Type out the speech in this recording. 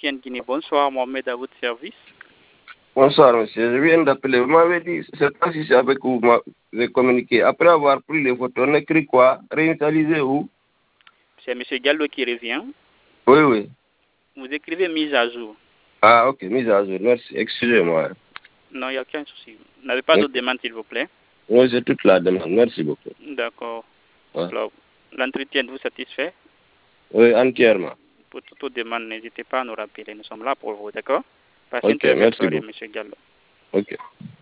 l'entretien de Guinée. Bonsoir, Mohamed, à votre service. Bonsoir, monsieur. Je viens d'appeler. Vous m'avez dit, je ne sais pas si c'est avec vous, vous m'avez communiqué. Après avoir pris les photos, on écrit quoi? Réinitialiser où? C'est M. Gallo qui revient. Oui, oui. Vous écrivez mise à jour. Ah, ok, mise à jour. Merci. Excusez-moi. Non, il n'y a aucun souci. Vous n'avez pas d'autres demandes, s'il vous plaît? Oui, c'est toute la demande. Merci beaucoup. D'accord. Ouais. Alors, l'entretien vous satisfait? Oui, entièrement. Pour toute demande, n'hésitez pas à nous rappeler. Nous sommes là pour vous, d'accord? Passez une Ok, très belle merci soirée, beaucoup. M. Gallo. Ok.